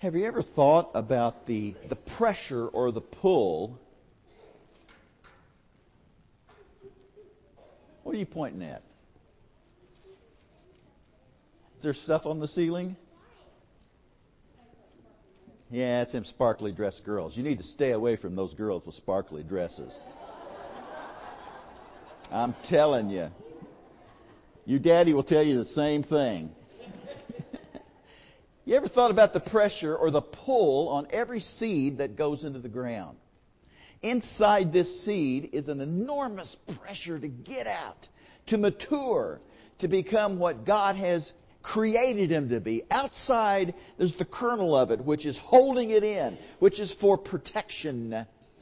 Have you ever thought about the pressure or the pull? What are you pointing at? Is there stuff on the ceiling? Yeah, it's them sparkly dressed girls. You need to stay away from those girls with sparkly dresses. I'm telling you. Your daddy will tell you the same thing. You ever thought about the pressure or the pull on every seed that goes into the ground? Inside this seed is an enormous pressure to get out, to mature, to become what God has created him to be. Outside, there's the kernel of it, which is holding it in, which is for protection.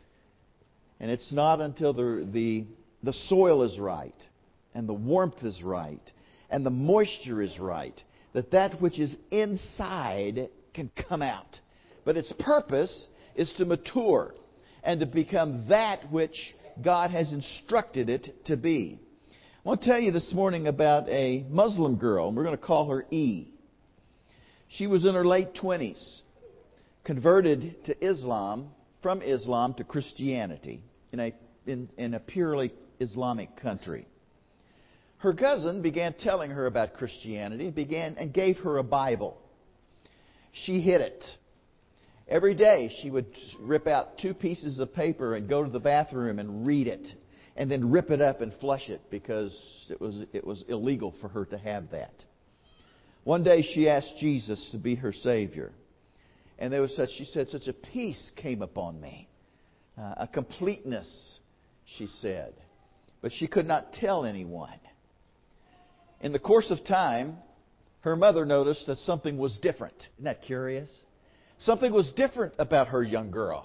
And it's not until the soil is right, and the warmth is right, and the moisture is right, that which is inside can come out. But its purpose is to mature and to become that which God has instructed it to be. I want to tell you this morning about a Muslim girl, and we're going to call her E. She was in her late 20s, converted to Islam, from Islam to Christianity in a purely Islamic country. Her cousin began telling her about Christianity, and gave her a Bible. She hid it. Every day she would rip out 2 pieces of paper and go to the bathroom and read it, and then rip it up and flush it because it was illegal for her to have that. One day she asked Jesus to be her Savior, and she said, such a peace came upon me, a completeness, she said, but she could not tell anyone. In the course of time, her mother noticed that something was different. Isn't that curious? Something was different about her young girl.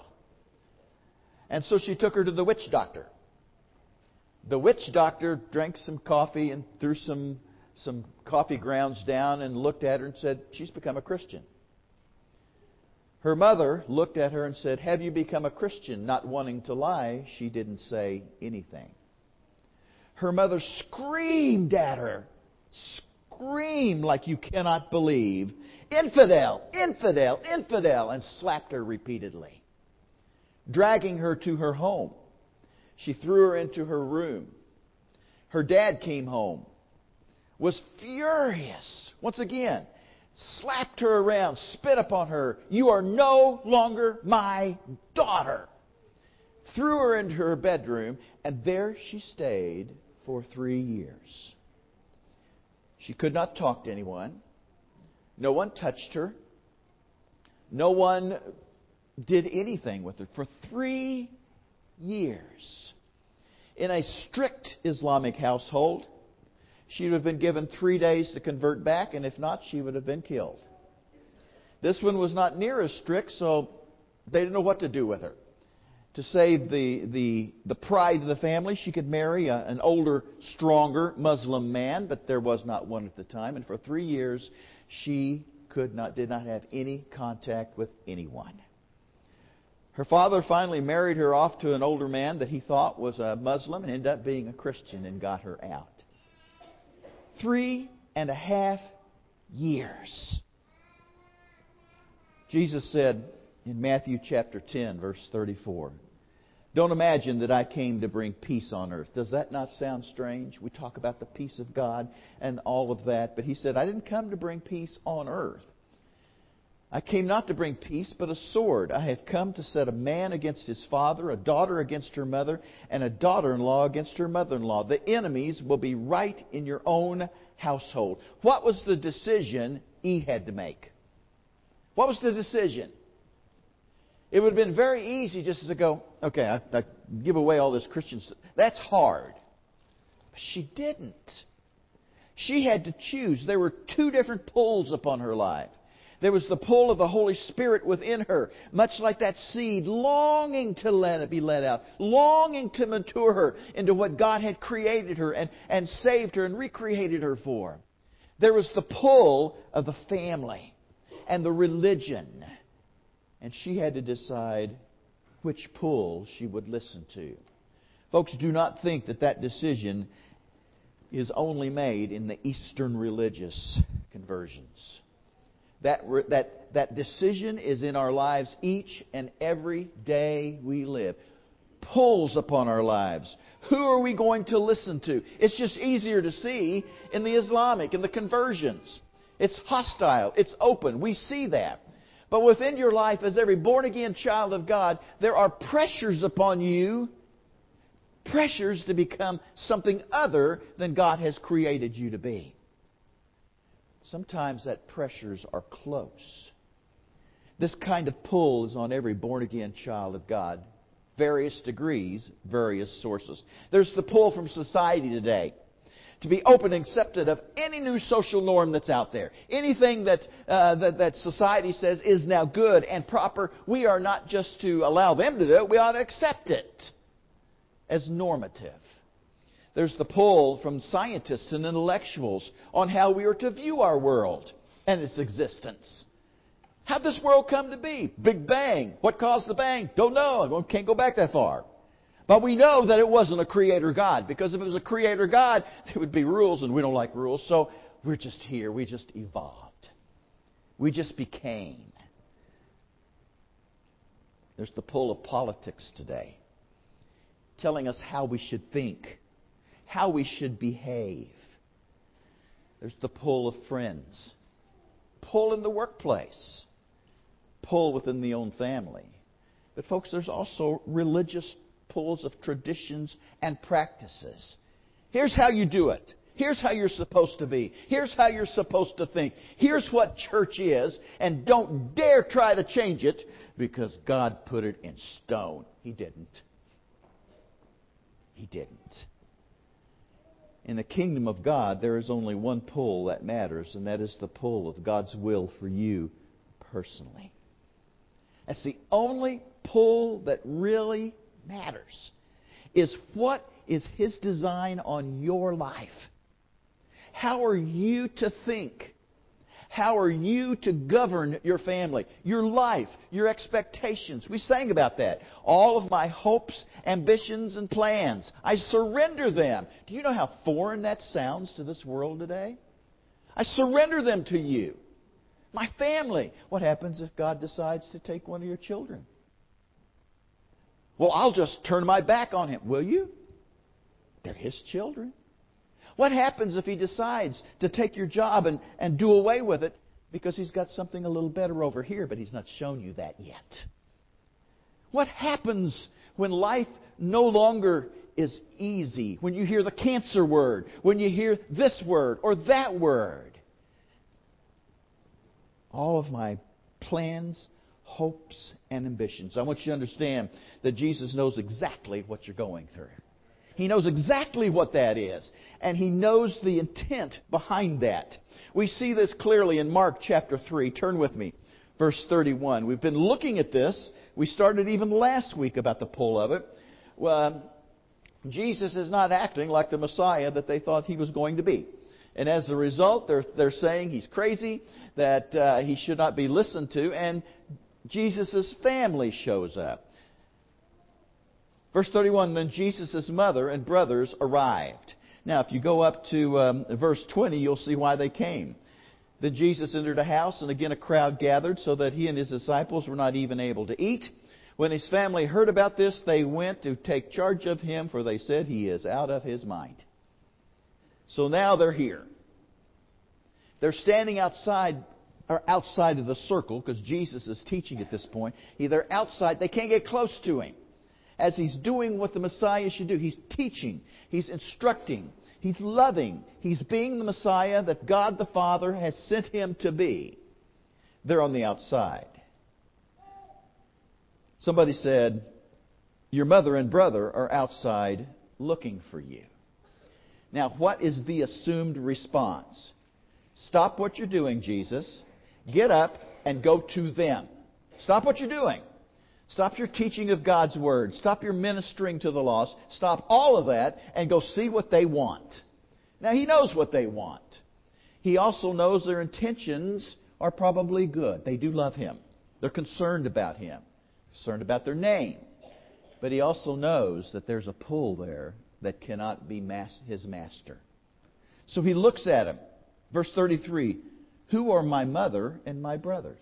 And so she took her to the witch doctor. The witch doctor drank some coffee and threw some coffee grounds down and looked at her and said, she's become a Christian. Her mother looked at her and said, have you become a Christian? Not wanting to lie, she didn't say anything. Her mother screamed at her. Screamed like you cannot believe. Infidel! Infidel! Infidel! And slapped her repeatedly. Dragging her to her home. She threw her into her room. Her dad came home. Was furious. Once again, slapped her around, spit upon her. You are no longer my daughter. Threw her into her bedroom, and there she stayed for 3 years. She could not talk to anyone. No one touched her. No one did anything with her for 3 years. In a strict Islamic household, she would have been given 3 days to convert back, and if not, she would have been killed. This one was not near as strict, so they didn't know what to do with her. To save the pride of the family, she could marry an older, stronger Muslim man, but there was not one at the time. And for 3 years, she did not have any contact with anyone. Her father finally married her off to an older man that he thought was a Muslim and ended up being a Christian and got her out. 3.5 years. Jesus said in Matthew chapter 10, verse 34, don't imagine that I came to bring peace on earth. Does that not sound strange? We talk about the peace of God and all of that. But He said, I didn't come to bring peace on earth. I came not to bring peace, but a sword. I have come to set a man against his father, a daughter against her mother, and a daughter-in-law against her mother-in-law. The enemies will be right in your own household. What was the decision he had to make? What was the decision? It would have been very easy just to go, okay, I give away all this Christian stuff. That's hard. But she didn't. She had to choose. There were 2 different pulls upon her life. There was the pull of the Holy Spirit within her, much like that seed, longing to let it be let out, longing to mature her into what God had created her and saved her and recreated her for. There was the pull of the family and the religion. And she had to decide which pull she would listen to. Folks, do not think that decision is only made in the Eastern religious conversions. That decision is in our lives each and every day we live. Pulls upon our lives. Who are we going to listen to? It's just easier to see in the Islamic, in the conversions. It's hostile. It's open. We see that. But within your life, as every born-again child of God, there are pressures upon you. Pressures to become something other than God has created you to be. Sometimes that pressures are close. This kind of pull is on every born-again child of God. Various degrees, various sources. There's the pull from society today to be open and accepted of any new social norm that's out there. Anything that society says is now good and proper, we are not just to allow them to do it, we ought to accept it as normative. There's the pull from scientists and intellectuals on how we are to view our world and its existence. How did this world come to be? Big Bang. What caused the bang? Don't know. Can't go back that far. But we know that it wasn't a creator God, because if it was a creator God, there would be rules, and we don't like rules. So we're just here. We just evolved. We just became. There's the pull of politics today, telling us how we should think, how we should behave. There's the pull of friends, pull in the workplace, pull within the own family. But folks, there's also religious pulls of traditions and practices. Here's how you do it. Here's how you're supposed to be. Here's how you're supposed to think. Here's what church is, and don't dare try to change it, because God put it in stone. He didn't. He didn't. In the kingdom of God, there is only one pull that matters, and that is the pull of God's will for you personally. That's the only pull that really matters, is what is His design on your life. How are you to think? How are you to govern your family, your life, your expectations? We sang about that. All of my hopes, ambitions, and plans, I surrender them. Do you know how foreign that sounds to this world today? I surrender them to you. My family. What happens if God decides to take one of your children? Well, I'll just turn my back on him. Will you? They're His children. What happens if He decides to take your job and do away with it because He's got something a little better over here, but He's not shown you that yet? What happens when life no longer is easy? When you hear the cancer word, when you hear this word or that word? All of my plans, hopes, and ambitions. I want you to understand that Jesus knows exactly what you're going through. He knows exactly what that is. And He knows the intent behind that. We see this clearly in Mark chapter 3. Turn with me. Verse 31. We've been looking at this. We started even last week about the pull of it. Well, Jesus is not acting like the Messiah that they thought He was going to be. And as a result, they're saying He's crazy, that He should not be listened to. And Jesus' family shows up. Verse 31, then Jesus' mother and brothers arrived. Now, if you go up to verse 20, you'll see why they came. Then Jesus entered a house, and again a crowd gathered, so that He and His disciples were not even able to eat. When His family heard about this, they went to take charge of Him, for they said, He is out of His mind. So now they're here. They're standing outside of the circle, because Jesus is teaching at this point. They're outside. They can't get close to Him. As He's doing what the Messiah should do. He's teaching. He's instructing. He's loving. He's being the Messiah that God the Father has sent Him to be. They're on the outside. Somebody said, your mother and brother are outside looking for you. Now, what is the assumed response? Stop what you're doing, Jesus. Get up and go to them. Stop what you're doing. Stop your teaching of God's Word. Stop your ministering to the lost. Stop all of that and go see what they want. Now, He knows what they want. He also knows their intentions are probably good. They do love Him. They're concerned about Him. Concerned about their name. But He also knows that there's a pull there that cannot be His master. So He looks at him. Verse 33. Who are my mother and my brothers?"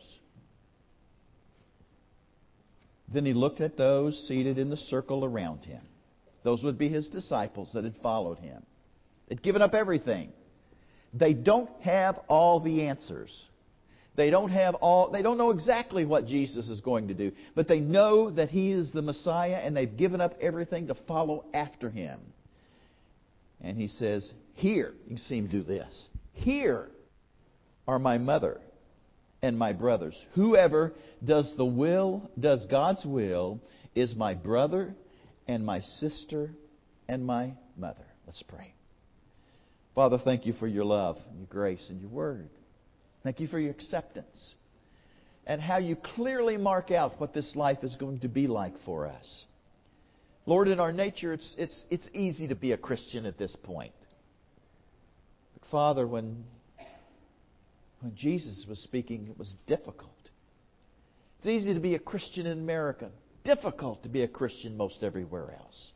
Then he looked at those seated in the circle around him. Those would be his disciples that had followed him. They'd given up everything. They don't have all the answers. They don't know exactly what Jesus is going to do, but they know that He is the Messiah, and they've given up everything to follow after Him. And He says, "Here," you can see Him do this, "here are my mother and my brothers. Whoever does God's will is my brother and my sister and my mother." Let's pray. Father, thank You for Your love, and Your grace, and Your Word. Thank You for Your acceptance and how You clearly mark out what this life is going to be like for us. Lord, in our nature, it's easy to be a Christian at this point. But Father, when Jesus was speaking, it was difficult. It's easy to be a Christian in America. Difficult to be a Christian most everywhere else.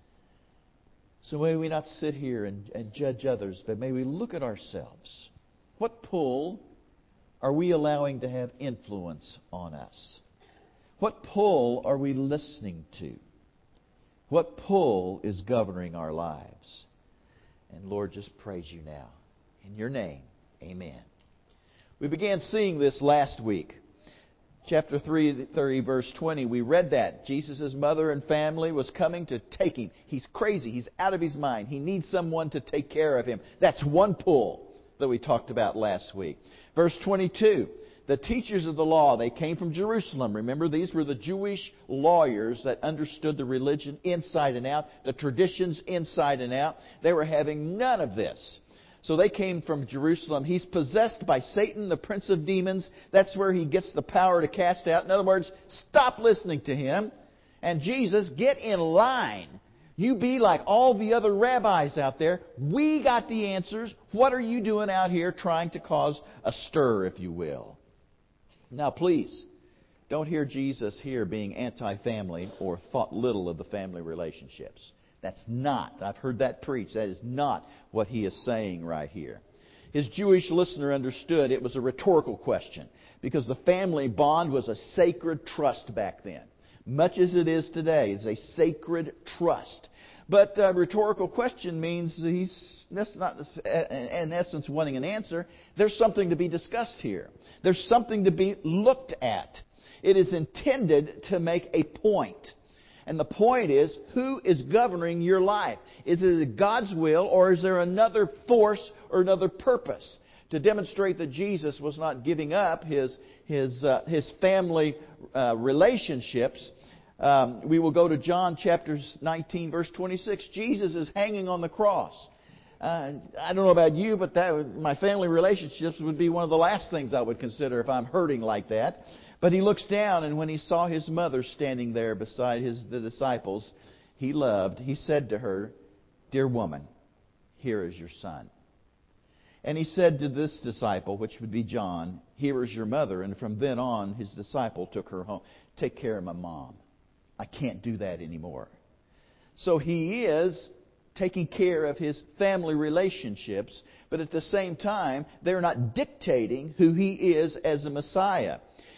So may we not sit here and judge others, but may we look at ourselves. What pull are we allowing to have influence on us? What pull are we listening to? What pull is governing our lives? And Lord, just praise You now. In Your name, amen. We began seeing this last week. Chapter 3, verse 20, we read that. Jesus' mother and family was coming to take Him. He's crazy. He's out of his mind. He needs someone to take care of him. That's one pull that we talked about last week. Verse 22, the teachers of the law, they came from Jerusalem. Remember, these were the Jewish lawyers that understood the religion inside and out, the traditions inside and out. They were having none of this. So they came from Jerusalem. He's possessed by Satan, the prince of demons. That's where he gets the power to cast out. In other words, stop listening to him. And Jesus, get in line. You be like all the other rabbis out there. We got the answers. What are you doing out here trying to cause a stir, if you will? Now, please, don't hear Jesus here being anti-family or thought little of the family relationships. That's not, I've heard that preached, that is not what he is saying right here. His Jewish listener understood it was a rhetorical question because the family bond was a sacred trust back then. Much as it is today, it's a sacred trust. But a rhetorical question means that's not in essence wanting an answer. There's something to be discussed here. There's something to be looked at. It is intended to make a point. And the point is, who is governing your life? Is it God's will, or is there another force or another purpose? To demonstrate that Jesus was not giving up his family relationships, we will go to John chapter 19, verse 26. Jesus is hanging on the cross. I don't know about you, but my family relationships would be one of the last things I would consider if I'm hurting like that. But he looks down, and when he saw his mother standing there beside the disciples he loved, he said to her, "Dear woman, here is your son." And he said to this disciple, which would be John, "Here is your mother." And from then on, his disciple took her home. Take care of my mom. I can't do that anymore. So he is taking care of his family relationships, but at the same time, they're not dictating who he is as a Messiah.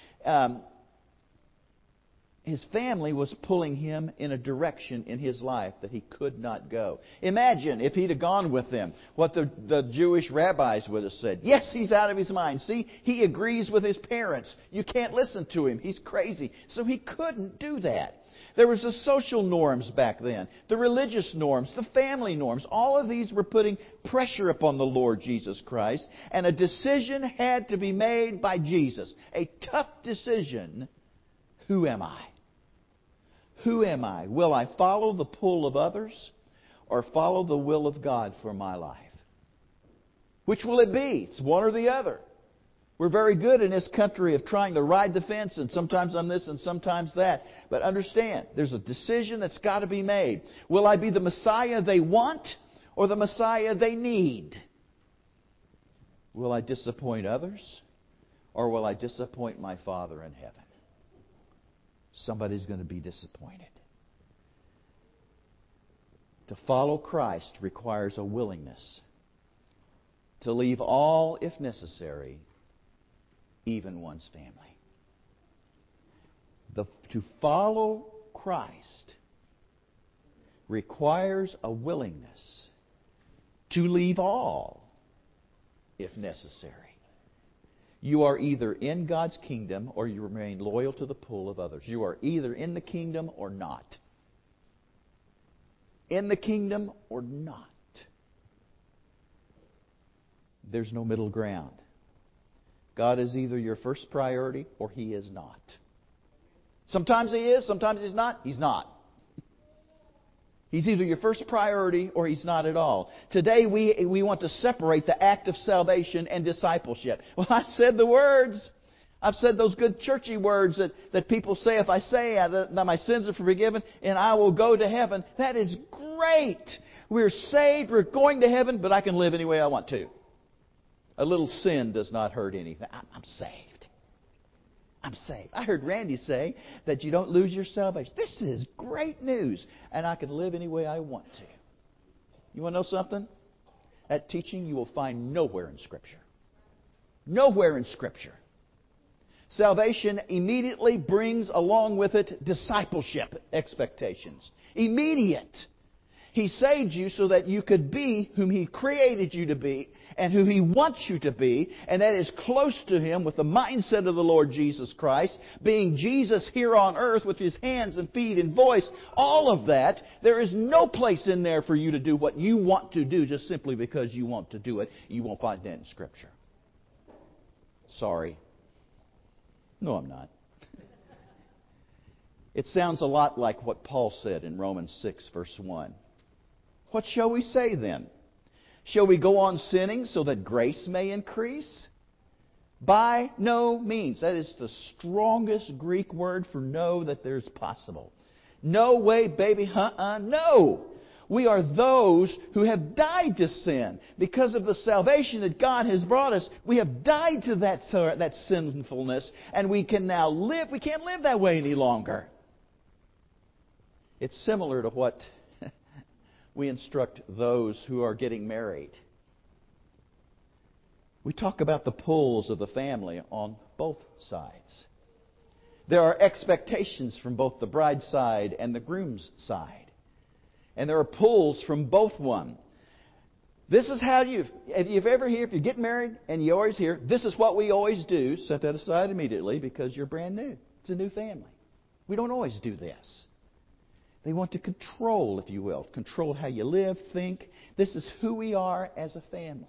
His family was pulling him in a direction in his life that he could not go. Imagine if he'd have gone with them, what the Jewish rabbis would have said. Yes, he's out of his mind. See, he agrees with his parents. You can't listen to him. He's crazy. So he couldn't do that. There was the social norms back then, the religious norms, the family norms. All of these were putting pressure upon the Lord Jesus Christ. And a decision had to be made by Jesus. A tough decision. Who am I? Who am I? Will I follow the pull of others or follow the will of God for my life? Which will it be? It's one or the other. We're very good in this country of trying to ride the fence, and sometimes I'm this and sometimes that. But understand, there's a decision that's got to be made. Will I be the Messiah they want or the Messiah they need? Will I disappoint others or will I disappoint my Father in heaven? Somebody's going to be disappointed. To follow Christ requires a willingness to leave all, if necessary, even one's family. To follow Christ requires a willingness to leave all, if necessary. You are either in God's kingdom or you remain loyal to the pull of others. You are either in the kingdom or not. In the kingdom or not. There's no middle ground. God is either your first priority or He is not. Sometimes He is, sometimes He's not. He's not. He's either your first priority or He's not at all. Today we want to separate the act of salvation and discipleship. Well, I said the words. I've said those good churchy words that people say, if I say that my sins are forgiven and I will go to heaven. That is great. We're saved, we're going to heaven, but I can live any way I want to. A little sin does not hurt anything. I'm saved. I'm saved. I heard Randy say that you don't lose your salvation. This is great news. And I can live any way I want to. You want to know something? That teaching you will find nowhere in Scripture. Nowhere in Scripture. Salvation immediately brings along with it discipleship expectations. Immediate. He saved you so that you could be whom He created you to be and who He wants you to be, and that is close to Him with the mindset of the Lord Jesus Christ, being Jesus here on earth with His hands and feet and voice, all of that. There is no place in there for you to do what you want to do just simply because you want to do it. You won't find that in Scripture. Sorry. No, I'm not. It sounds a lot like what Paul said in Romans 6, verse 1. What shall we say then? Shall we go on sinning so that grace may increase? By no means. That is the strongest Greek word for no that there's possible. No way, baby, no. We are those who have died to sin. Because of the salvation that God has brought us, we have died to that sinfulness, and we can now live. We can't live that way any longer. It's similar to what we instruct those who are getting married. We talk about the pulls of the family on both sides. There are expectations from both the bride's side and the groom's side. And there are pulls from both one. This is how if you get married and you always hear, this is what we always do, set that aside immediately because you're brand new. It's a new family. We don't always do this. They want to control, if you will, control how you live, think. This is who we are as a family.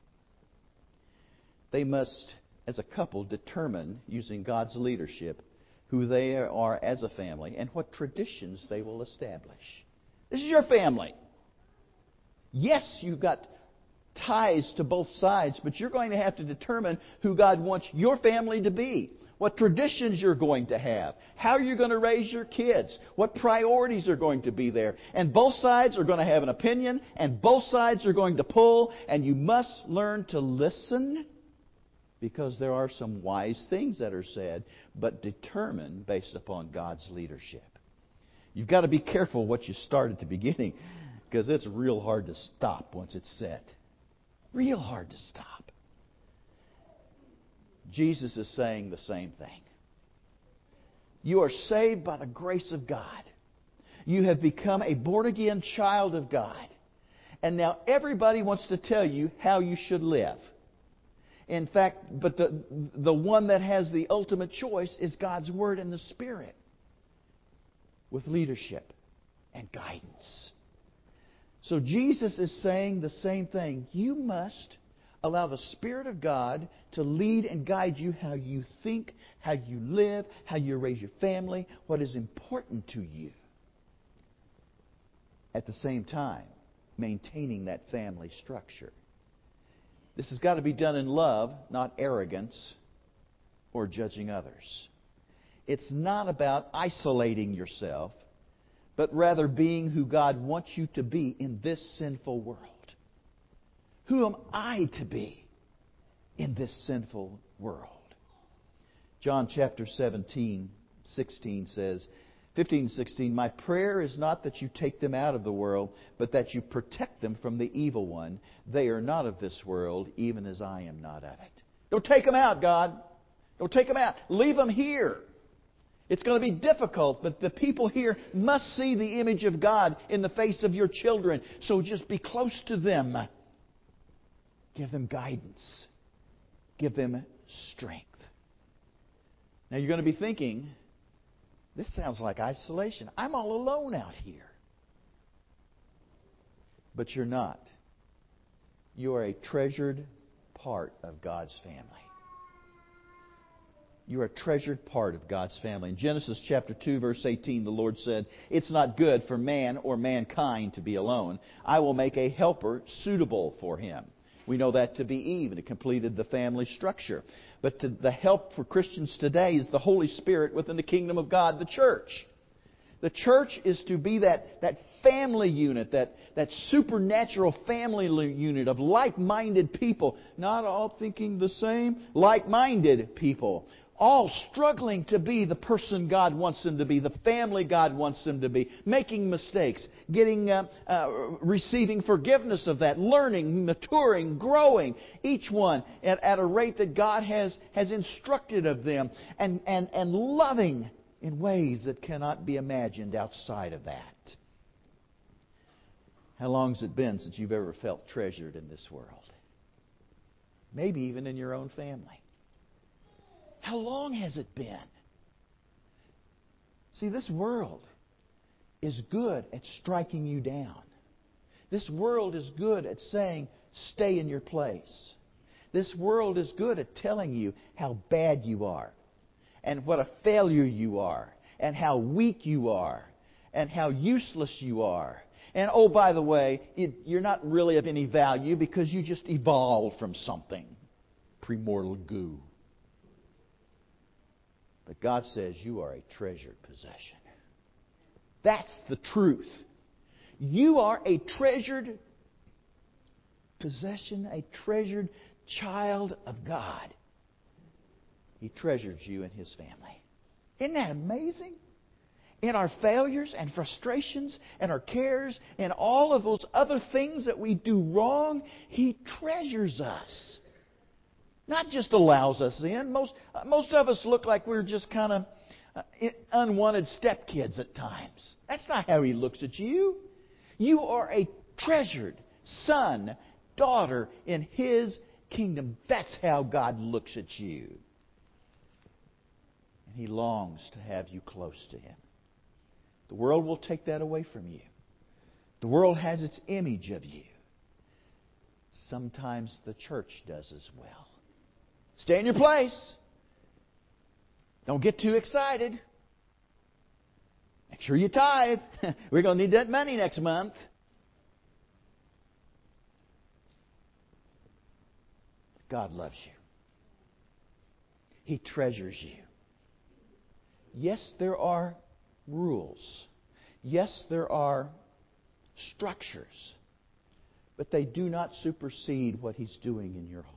They must, as a couple, determine, using God's leadership, who they are as a family and what traditions they will establish. This is your family. Yes, you've got ties to both sides, but you're going to have to determine who God wants your family to be. What traditions you're going to have. How you're going to raise your kids. What priorities are going to be there. And both sides are going to have an opinion, and both sides are going to pull, and you must learn to listen, because there are some wise things that are said, but determined based upon God's leadership. You've got to be careful what you start at the beginning, because it's real hard to stop once it's set. Real hard to stop. Jesus is saying the same thing. You are saved by the grace of God. You have become a born-again child of God. And now everybody wants to tell you how you should live. In fact, but the one that has the ultimate choice is God's Word and the Spirit, with leadership and guidance. So Jesus is saying the same thing. You must allow the Spirit of God to lead and guide you how you think, how you live, how you raise your family, what is important to you. At the same time, maintaining that family structure. This has got to be done in love, not arrogance or judging others. It's not about isolating yourself, but rather being who God wants you to be in this sinful world. Who am I to be in this sinful world? John chapter 17, 16 says, 15 and 16, my prayer is not that you take them out of the world, but that you protect them from the evil one. They are not of this world, even as I am not of it. Don't take them out, God. Don't take them out. Leave them here. It's going to be difficult, but the people here must see the image of God in the face of your children. So just be close to them. Give them guidance. Give them strength. Now you're going to be thinking, this sounds like isolation. I'm all alone out here. But you're not. You are a treasured part of God's family. You are a treasured part of God's family. In Genesis chapter 2, verse 18, the Lord said, "It's not good for man or mankind to be alone. I will make a helper suitable for him." We know that to be Eve, and it completed the family structure. But the help for Christians today is the Holy Spirit within the kingdom of God, the church. The church is to be that family unit, that supernatural family unit of like-minded people. Not all thinking the same, like-minded people. All struggling to be the person God wants them to be, the family God wants them to be, making mistakes, receiving forgiveness of that, learning, maturing, growing, each one at a rate that God has instructed of them, and loving in ways that cannot be imagined outside of that. How long has it been since you've ever felt treasured in this world? Maybe even in your own family. How long has it been? See, this world is good at striking you down. This world is good at saying, stay in your place. This world is good at telling you how bad you are, and what a failure you are, and how weak you are, and how useless you are. And oh, by the way, you're not really of any value because you just evolved from something. Premortal goo. But God says you are a treasured possession. That's the truth. You are a treasured possession, a treasured child of God. He treasures you and His family. Isn't that amazing? In our failures and frustrations and our cares and all of those other things that we do wrong, He treasures us. Not just allows us in. Most of us look like we're just kind of unwanted stepkids at times. That's not how He looks at you. You are a treasured son, daughter in His kingdom. That's how God looks at you. And He longs to have you close to Him. The world will take that away from you. The world has its image of you. Sometimes the church does as well. Stay in your place. Don't get too excited. Make sure you tithe. We're going to need that money next month. God loves you. He treasures you. Yes, there are rules. Yes, there are structures. But they do not supersede what He's doing in your heart.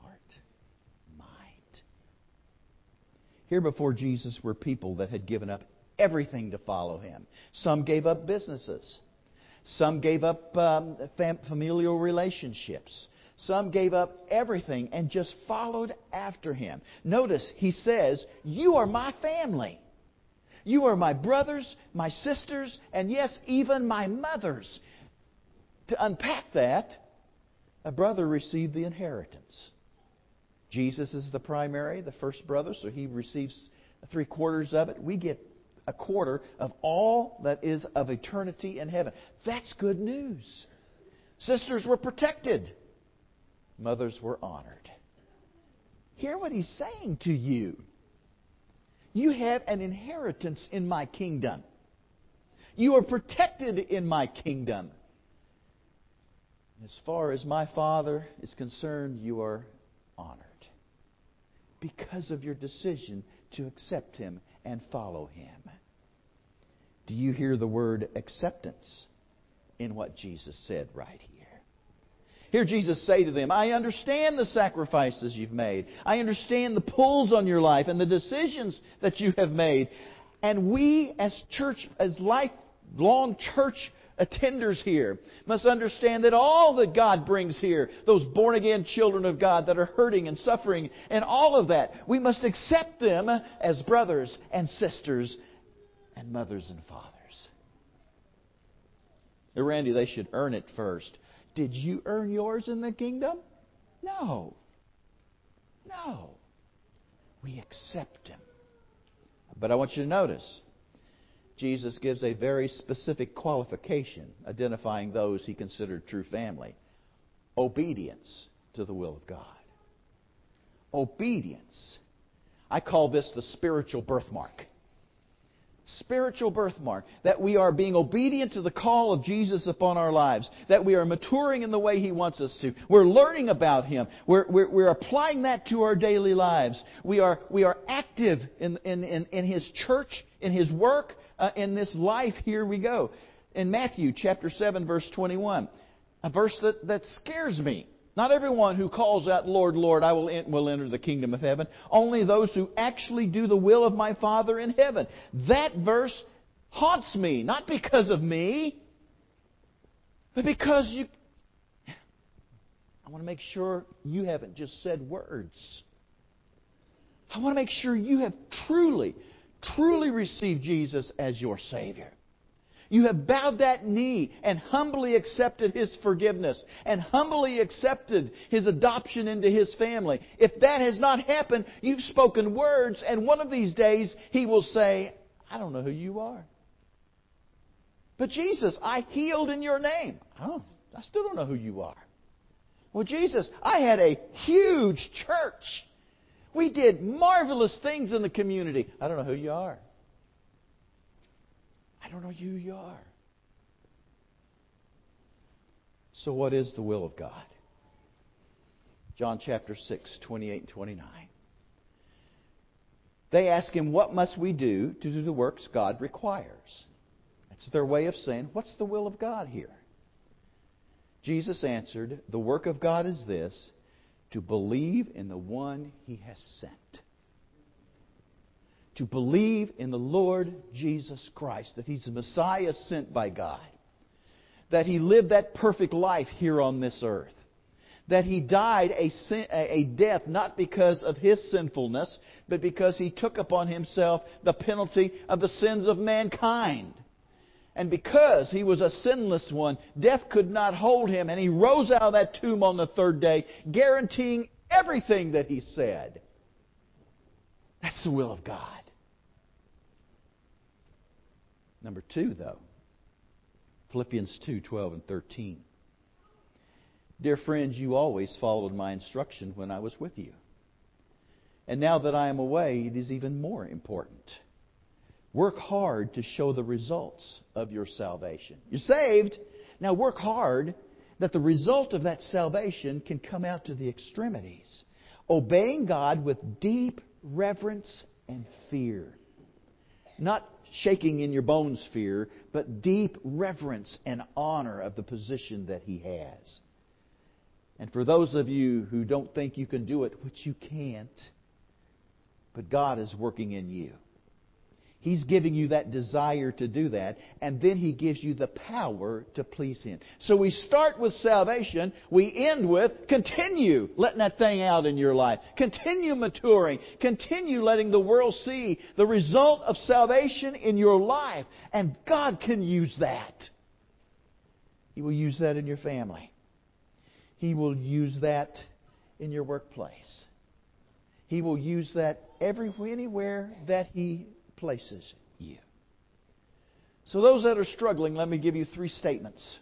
Here before Jesus were people that had given up everything to follow Him. Some gave up businesses. Some gave up familial relationships. Some gave up everything and just followed after Him. Notice He says, "You are my family. You are my brothers, my sisters, and yes, even my mothers." To unpack that, a brother received the inheritance. Jesus is the primary, the first brother, so he receives 3/4 of it. We get 1/4 of all that is of eternity in heaven. That's good news. Sisters were protected. Mothers were honored. Hear what He's saying to you. You have an inheritance in my kingdom. You are protected in my kingdom. As far as my Father is concerned, you are honored because of your decision to accept Him and follow Him. Do you hear the word acceptance in what Jesus said right here? Hear Jesus say to them, "I understand the sacrifices you've made. I understand the pulls on your life and the decisions that you have made. And we as church, as lifelong church attenders here must understand that all that God brings here, those born-again children of God that are hurting and suffering and all of that, we must accept them as brothers and sisters and mothers and fathers. Now, Randy, they should earn it first. Did you earn yours in the kingdom? No. No. We accept Him. But I want you to notice, Jesus gives a very specific qualification identifying those He considered true family. Obedience to the will of God. Obedience. I call this the spiritual birthmark. Spiritual birthmark. That we are being obedient to the call of Jesus upon our lives. That we are maturing in the way He wants us to. We're learning about Him. We're applying that to our daily lives. We are active in His church, in His work, in this life. Here we go. In Matthew chapter 7, verse 21. A verse that scares me. Not everyone who calls out, Lord, Lord, I will enter the kingdom of heaven. Only those who actually do the will of my Father in heaven. That verse haunts me. Not because of me, but because I want to make sure you haven't just said words. I want to make sure you have truly received Jesus as your Savior. You have bowed that knee and humbly accepted His forgiveness and humbly accepted His adoption into His family. If that has not happened, you've spoken words, and one of these days He will say, I don't know who you are. But Jesus, I healed in your name. Oh, I still don't know who you are. Well, Jesus, I had a huge church. We did marvelous things in the community. I don't know who you are. I don't know who you are. So what is the will of God? John chapter 6, 28 and 29. They ask Him, what must we do to do the works God requires? That's their way of saying, what's the will of God here? Jesus answered, the work of God is this, to believe in the one He has sent. To believe in the Lord Jesus Christ, that He's the Messiah sent by God, that He lived that perfect life here on this earth, that He died a death not because of His sinfulness, but because He took upon Himself the penalty of the sins of mankind. And because He was a sinless one, death could not hold Him, and He rose out of that tomb on the third day, guaranteeing everything that He said. That's the will of God. Number 2, though, Philippians 2, 12 and 13. Dear friends, you always followed my instruction when I was with you. And now that I am away, it is even more important. Work hard to show the results of your salvation. You're saved. Now work hard that the result of that salvation can come out to the extremities. Obeying God with deep reverence and fear. Not shaking in your bones fear, but deep reverence and honor of the position that He has. And for those of you who don't think you can do it, which you can't, but God is working in you. He's giving you that desire to do that, and then He gives you the power to please Him. So we start with salvation, we end with continue letting that thing out in your life. Continue maturing. Continue letting the world see the result of salvation in your life. And God can use that. He will use that in your family. He will use that in your workplace. He will use that anywhere that He places you. So those that are struggling, let me give you 3 statements.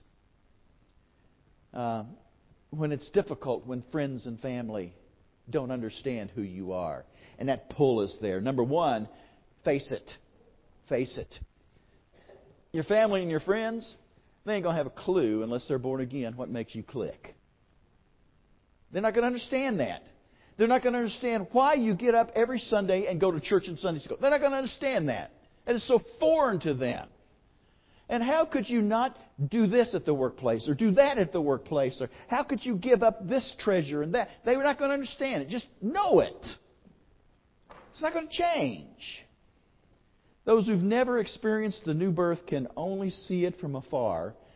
When it's difficult, when friends and family don't understand who you are. And that pull is there. Number 1, face it. Face it. Your family and your friends, they ain't going to have a clue unless they're born again what makes you click. They're not going to understand that. They're not going to understand why you get up every Sunday and go to church and Sunday school. They're not going to understand that. It is so foreign to them. And how could you not do this at the workplace or do that at the workplace? Or how could you give up this treasure and that? They were not going to understand it. Just know it. It's not going to change. Those who've never experienced the new birth can only see it from afar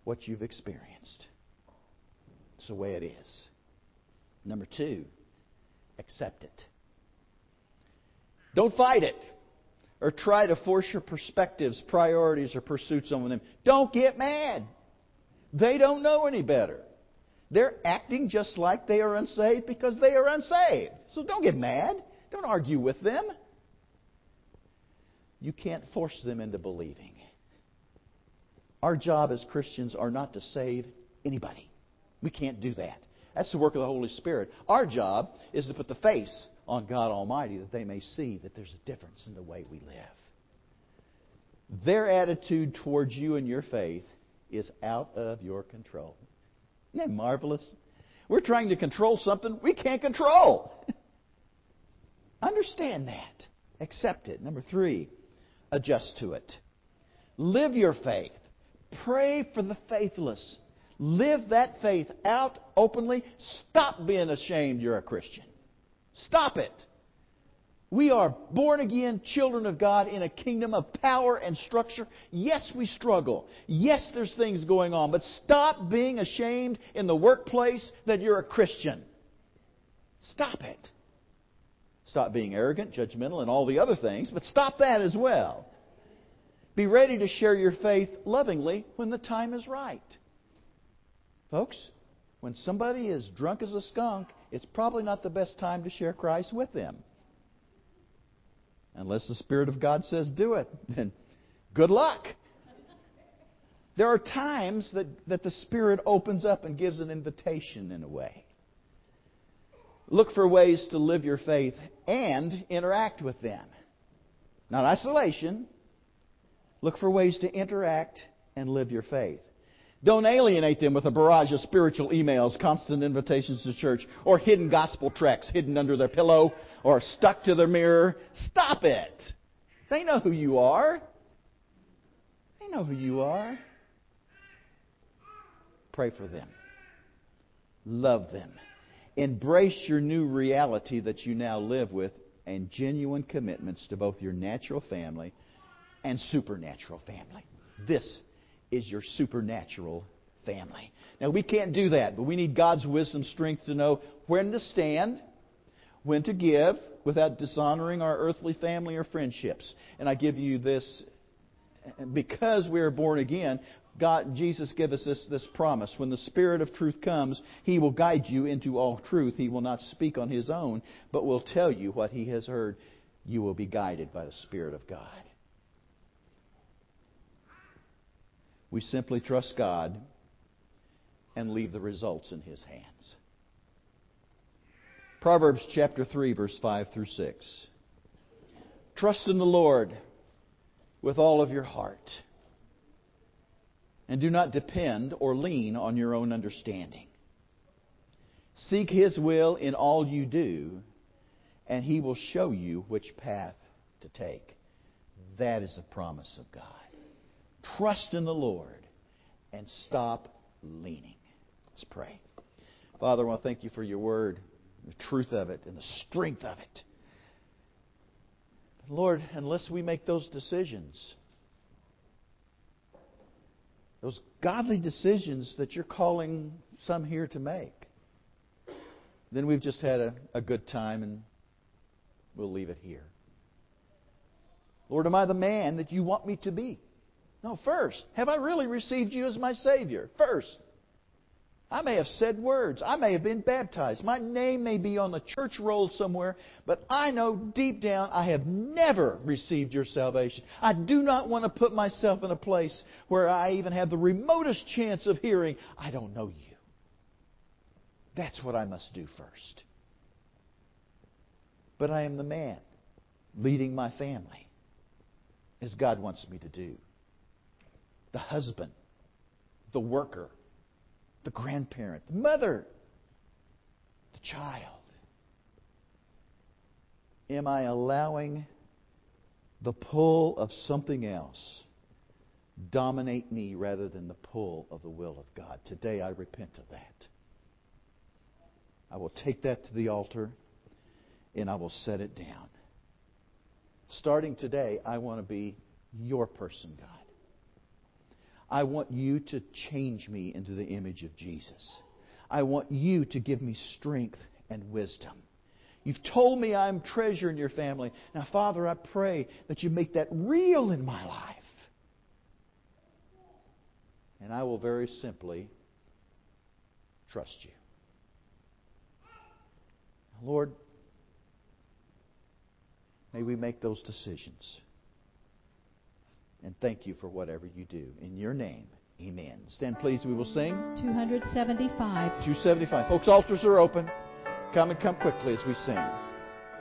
what you've experienced. It's the way it is. Number 2, accept it. Don't fight it or try to force your perspectives, priorities, or pursuits on them. Don't get mad. They don't know any better. They're acting just like they are unsaved because they are unsaved. So don't get mad. Don't argue with them. You can't force them into believing. Our job as Christians are not to save anybody. We can't do that. That's the work of the Holy Spirit. Our job is to put the face on God Almighty that they may see that there's a difference in the way we live. Their attitude towards you and your faith is out of your control. Isn't that marvelous? We're trying to control something we can't control. Understand that. Accept it. Number 3, adjust to it. Live your faith. Pray for the faithless. Live that faith out openly. Stop being ashamed you're a Christian. Stop it. We are born-again children of God in a kingdom of power and structure. Yes, we struggle. Yes, there's things going on. But stop being ashamed in the workplace that you're a Christian. Stop it. Stop being arrogant, judgmental, and all the other things, but stop that as well. Be ready to share your faith lovingly when the time is right. Folks, when somebody is drunk as a skunk, it's probably not the best time to share Christ with them. Unless the Spirit of God says do it, then good luck. There are times that the Spirit opens up and gives an invitation in a way. Look for ways to live your faith and interact with them. Not isolation. Look for ways to interact and live your faith. Don't alienate them with a barrage of spiritual emails, constant invitations to church, or hidden gospel tracts hidden under their pillow or stuck to their mirror. Stop it. They know who you are. They know who you are. Pray for them. Love them. Embrace your new reality that you now live with and genuine commitments to both your natural family and supernatural family. This is your supernatural family. Now, we can't do that, but we need God's wisdom, strength to know when to stand, when to give, without dishonoring our earthly family or friendships. And I give you this, because we are born again, Jesus gave us this promise. When the Spirit of truth comes, He will guide you into all truth. He will not speak on His own, but will tell you what He has heard. You will be guided by the Spirit of God. We simply trust God and leave the results in His hands. Proverbs chapter 3, verse 5 through 6. Trust in the Lord with all of your heart, and do not depend or lean on your own understanding. Seek His will in all you do, and He will show you which path to take. That is the promise of God. Trust in the Lord and stop leaning. Let's pray. Father, I want to thank You for Your Word, the truth of it, and the strength of it. Lord, unless we make those decisions, those godly decisions that You're calling some here to make, then we've just had a good time and we'll leave it here. Lord, am I the man that You want me to be? No, first, have I really received You as my Savior? First. I may have said words. I may have been baptized. My name may be on the church roll somewhere, but I know deep down I have never received Your salvation. I do not want to put myself in a place where I even have the remotest chance of hearing, I don't know You. That's what I must do first. But I am the man leading my family as God wants me to do. The husband, the worker, the grandparent, the mother, the child. Am I allowing the pull of something else dominate me rather than the pull of the will of God? Today I repent of that. I will take that to the altar and I will set it down. Starting today, I want to be Your person, God. I want You to change me into the image of Jesus. I want You to give me strength and wisdom. You've told me I'm treasure in Your family. Now, Father, I pray that You make that real in my life. And I will very simply trust You. Lord, may we make those decisions. And thank You for whatever You do. In Your name, amen. Stand please, we will sing. 275. 275. Folks, altars are open. Come quickly as we sing.